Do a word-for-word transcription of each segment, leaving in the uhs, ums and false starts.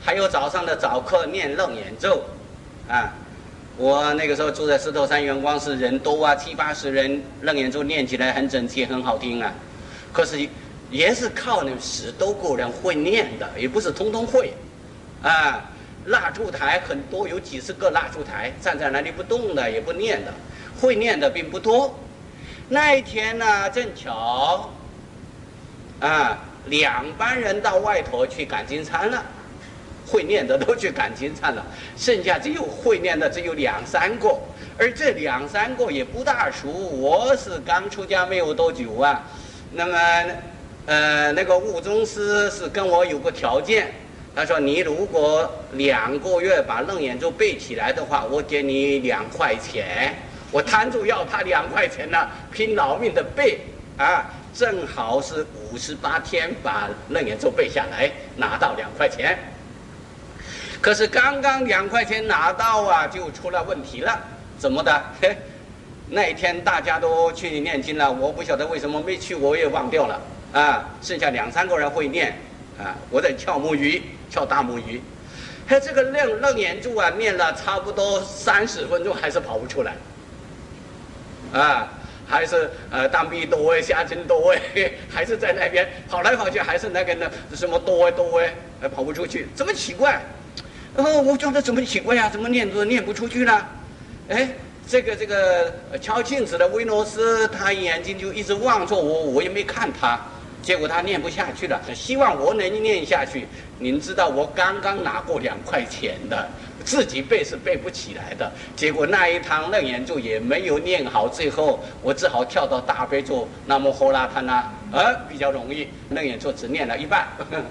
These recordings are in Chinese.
还有早上的早课念楞严咒，啊，我那个时候住在石头山圆光寺，人多啊，七八十人，楞严咒念起来很整齐，很好听啊。可是也是靠那十多个人会念的，也不是通通会，啊，蜡烛台很多，有几十个蜡烛台，站在那里不动的，也不念的，会念的并不多。那一天呢，正巧，啊，两班人到外头去赶经餐了。会念的都去赶经餐了，剩下只有会念的只有两三个，而这两三个也不大熟。我是刚出家没有多久啊，那么，呃，那个悟宗师是跟我有个条件，他说你如果两个月把楞严咒背起来的话，我给你两块钱。我摊住要他两块钱呢，拼老命的背啊，正好是五十八天把楞严咒背下来，拿到两块钱。可是刚刚两块钱拿到啊，就出了问题了。怎么的？嘿，那一天大家都去念经了，我不晓得为什么没去，我也忘掉了啊。剩下两三个人会念啊，我在敲木鱼，敲大木鱼。嘿，这个楞楞严咒啊，念了差不多三十分钟，还是跑不出来啊。还是呃当臂多哎，下针多哎，还是在那边跑来跑去，还是那个呢什么多哎多哎，还跑不出去，怎么奇怪？哦，我觉得怎么奇怪呀、啊？怎么念都念不出去呢？哎，这个这个敲镜子的维诺斯，他眼睛就一直望着我，我也没看他，结果他念不下去了。希望我能念下去。您知道我刚刚拿过两块钱的，自己背是背不起来的。结果那一堂楞严咒也没有念好，最后我只好跳到大悲咒南无呼啦他那，呃，比较容易。楞严咒只念了一半。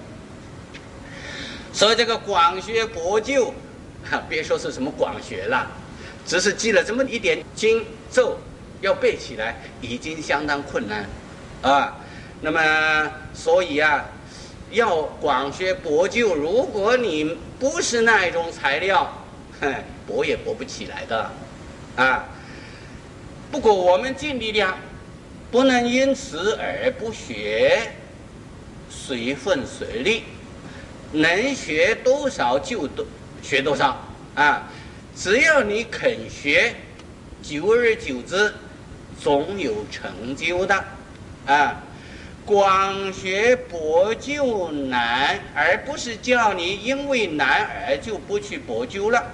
所以这个广学博究，别说是什么广学了，只是记了这么一点经咒，要背起来已经相当困难啊。那么所以啊，要广学博究，如果你不是那一种材料，博也博不起来的啊。不过我们尽力量，不能因此而不学，随分随力。能学多少就多学多少啊！只要你肯学，久而久之，总有成就的啊！广学博究难，而不是叫你因为难而就不去博究了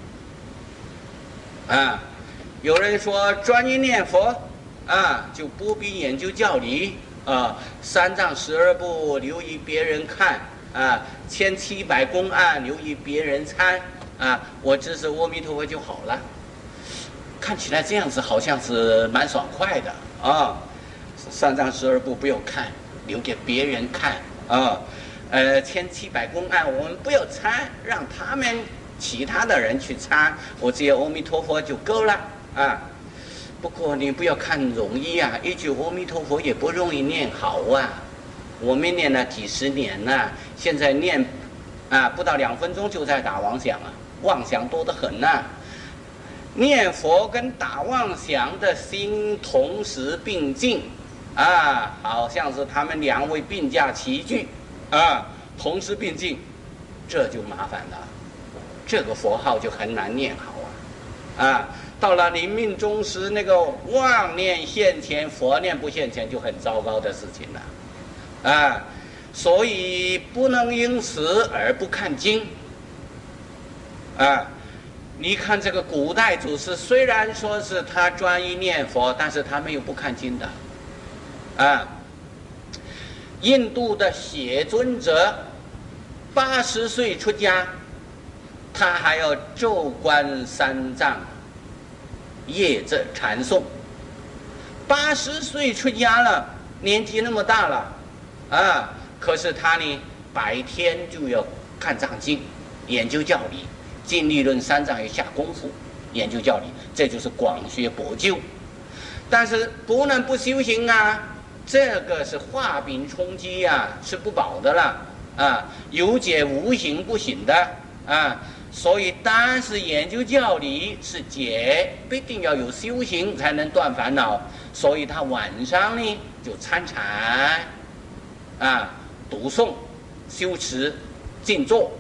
啊！有人说专一念佛啊，就不必研究教理啊，三藏十二部留意别人看。啊，千七百公案留意别人参啊，我只是阿弥陀佛就好了。看起来这样子好像是蛮爽快的啊。三藏十二部不要看，留给别人看啊。呃，千七百公案我们不要参，让他们其他的人去参，我只有阿弥陀佛就够了啊。不过你不要看容易啊，一句阿弥陀佛也不容易念好啊。我们念了几十年了，现在念啊不到两分钟就在打妄想啊，妄想多得很呐、啊。念佛跟打妄想的心同时并进啊，好像是他们两位并驾齐驱啊，同时并进，这就麻烦了，这个佛号就很难念好啊啊！到了临命终时，那个妄念现前，佛念不现前，就很糟糕的事情了。啊，所以不能因此而不看经。啊，你看这个古代祖师，虽然说是他专一念佛，但是他没有不看经的。啊，印度的写尊者八十岁出家，他还要咒观三藏，夜着禅诵。八十岁出家了，年纪那么大了。啊，可是他呢，白天就要看藏经，研究教理，经理论三藏要下功夫，研究教理，这就是广学博究。但是不能不修行啊，这个是画饼充饥呀，吃不饱的了啊，有解无行不行的啊。所以，但是研究教理是解，不一定要有修行才能断烦恼。所以他晚上呢就参禅。啊，读诵、修持、静坐，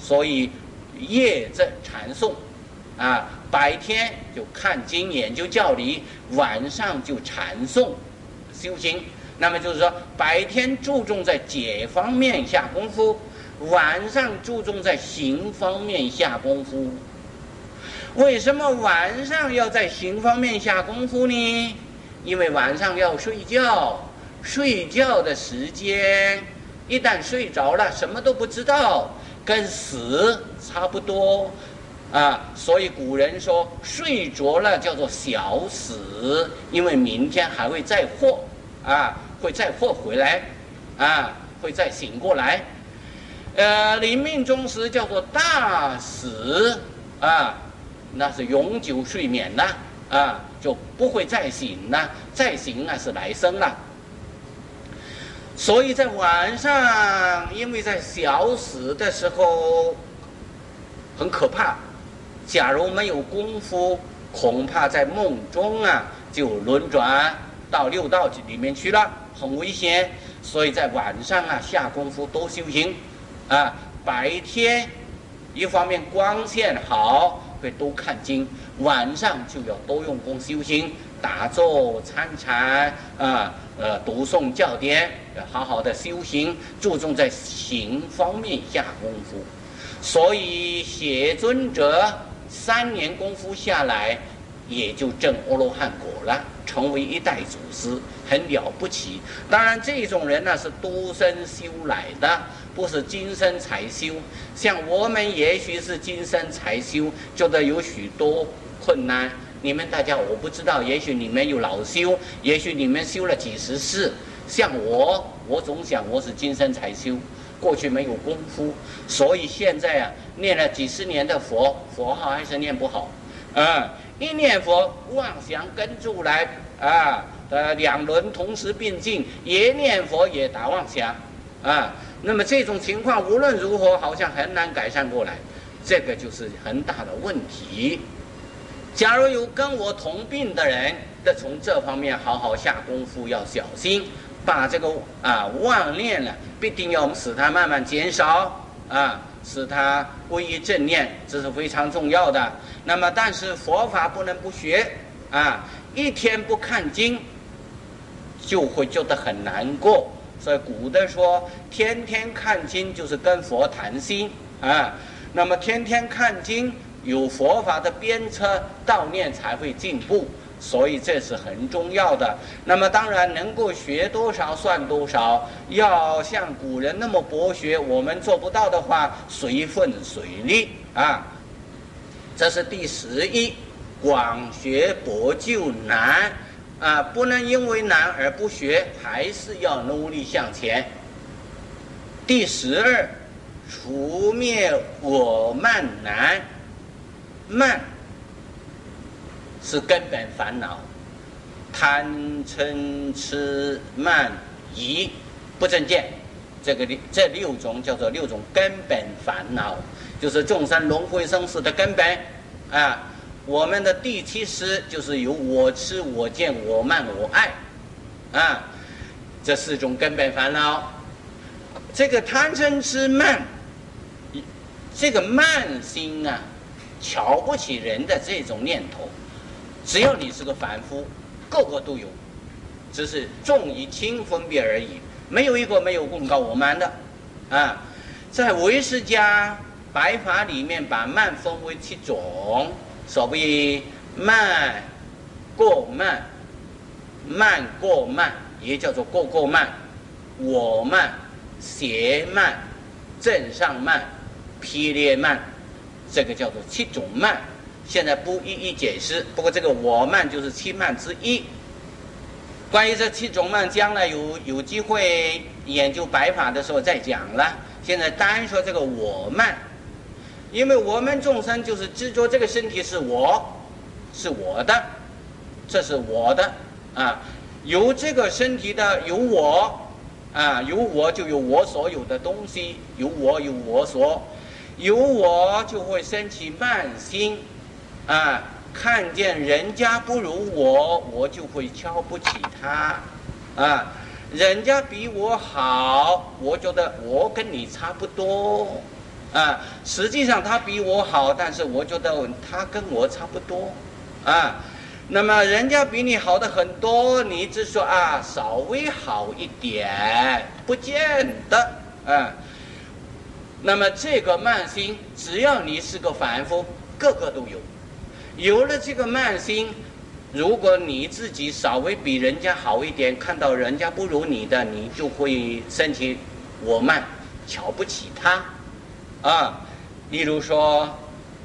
所以夜在禅诵，啊，白天就看经研究教理，晚上就禅诵修行。那么就是说，白天注重在解方面下功夫，晚上注重在行方面下功夫。为什么晚上要在行方面下功夫呢？因为晚上要睡觉，睡觉的时间一旦睡着了，什么都不知道，跟死差不多啊。所以古人说，睡着了叫做小死，因为明天还会再活啊，会再活回来啊，会再醒过来。呃，临命终时叫做大死啊，那是永久睡眠了啊，就不会再醒了，再醒那是来生了。所以在晚上，因为在小死的时候很可怕，假如没有功夫，恐怕在梦中啊就轮转到六道里面去了，很危险。所以在晚上啊下功夫多修行啊，白天一方面光线好，会多看经，晚上就要多用功修行，打坐参禅啊，呃，读诵教典，好好的修行，注重在行方面下功夫。所以写尊者三年功夫下来，也就证阿罗汉果了，成为一代祖师，很了不起。当然，这种人呢是多生修来的，不是今生才修。像我们也许是今生才修，觉得有许多困难。你们大家我不知道，也许你们有老修，也许你们修了几十世。像我，我总想我是今生才修，过去没有功夫，所以现在啊，念了几十年的佛，佛号还是念不好。啊、嗯，一念佛，妄想跟住来啊，呃，两轮同时并进，也念佛也打妄想啊。那么这种情况无论如何，好像很难改善过来，这个就是很大的问题。假如有跟我同病的人，那从这方面好好下功夫，要小心，把这个啊妄念呢，必定要使它慢慢减少啊，使它归于正念，这是非常重要的。那么，但是佛法不能不学啊，一天不看经，就会觉得很难过。所以古的说，天天看经就是跟佛谈心啊。那么天天看经，有佛法的鞭策，道念才会进步，所以这是很重要的。那么当然能够学多少算多少，要像古人那么博学，我们做不到的话，随分随力啊。这是第十一，广学博就难啊，不能因为难而不学，还是要努力向前。第十二，除灭我慢难。慢是根本烦恼，贪嗔痴慢疑不正见，这个这六种叫做六种根本烦恼，就是众生轮回生死的根本啊。我们的第七识就是由我痴我见我慢我爱啊，这四种根本烦恼。这个贪嗔痴慢，这个慢心啊，瞧不起人的这种念头，只要你是个凡夫，个个都有，只是重与轻分别而已，没有一个没有功高我慢的啊。在唯识家白法里面，把慢分为七种，所谓慢、过慢、慢过慢，也叫做过过慢、我慢、邪慢、正上慢、披劣慢。这个叫做七种慢，现在不一一解释。不过这个我慢就是七慢之一。关于这七种慢，将来有有机会研究白法的时候再讲了。现在单说这个我慢，因为我们众生就是执着这个身体是我，是我的，这是我的啊。有这个身体的有我啊，有我就有我所有的东西，有我有我所。有我就会升起慢心啊，看见人家不如我，我就会瞧不起他啊。人家比我好，我觉得我跟你差不多， 啊，实际上他比我好，但是我觉得他跟我差不多，啊，那么人家比你好的很多，你只说啊稍微好一点，不见得，啊，那么这个慢心，只要你是个凡夫，个个都有，有了这个慢心，如果你自己稍微比人家好一点，看到人家不如你的，你就会升起我慢，瞧不起他。啊，例如说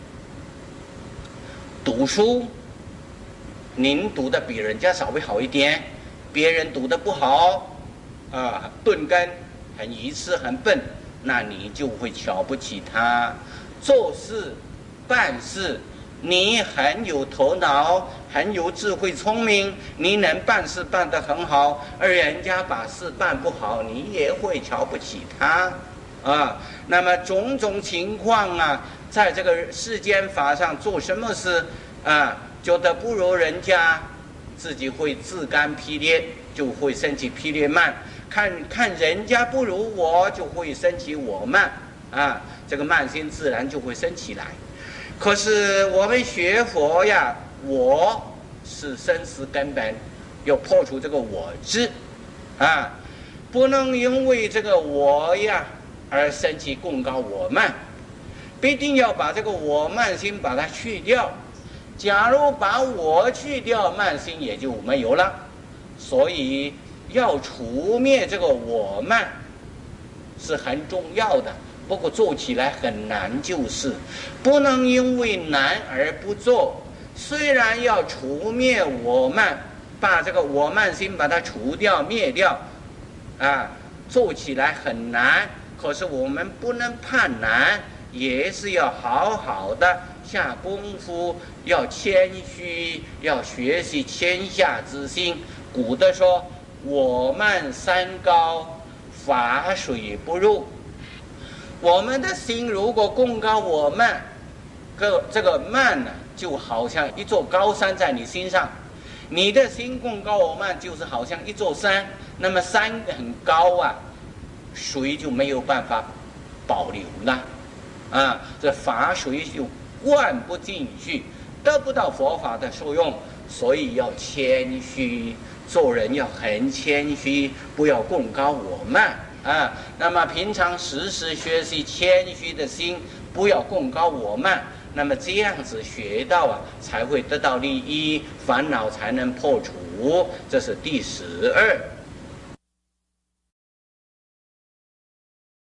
读书，您读的比人家稍微好一点，别人读的不好，啊，钝根，很愚痴，很笨，那你就会瞧不起他。做事办事，你很有头脑，很有智慧聪明，你能办事办得很好，而人家把事办不好，你也会瞧不起他。啊，那么种种情况啊，在这个世间法上做什么事啊，觉得不如人家，自己会自甘披裂，就会升起披裂慢；看看人家不如我，就会升起我慢啊，这个慢心自然就会升起来。可是我们学佛呀，我是生死根本，要破除这个我执啊，不能因为这个我呀而升起共高我慢，必定要把这个我慢心把它去掉。假如把我去掉，慢心也就没有了。所以要除灭这个我慢是很重要的，不过做起来很难，就是不能因为难而不做。虽然要除灭我慢，把这个我慢心把它除掉灭掉啊，做起来很难，可是我们不能怕难，也是要好好的下功夫，要谦虚，要学习谦下之心。古的说我慢三高，法水不入。我们的心如果共高我慢，这这个慢呢，就好像一座高山在你心上，你的心共高我慢，就是好像一座山，那么山很高啊，水就没有办法保留了啊，这法水就灌不进去，得不到佛法的受用。所以要谦虚，做人要很谦虚，不要共高我慢啊。那么平常时时学习谦虚的心，不要共高我慢，那么这样子学到啊，才会得到利益，烦恼才能破除。这是第十二。